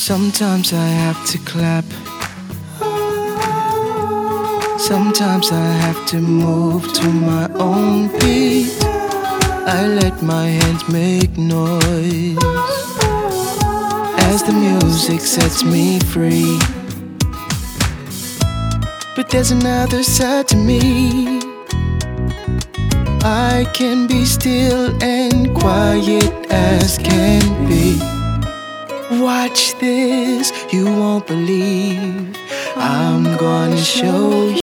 Sometimes I have to clap. Sometimes I have to move to my own beat. I let my hands make noise as the music sets me free. But there's another side to me. I can be still and quiet as can be. Watch this, you won't believe. I'm gonna show you.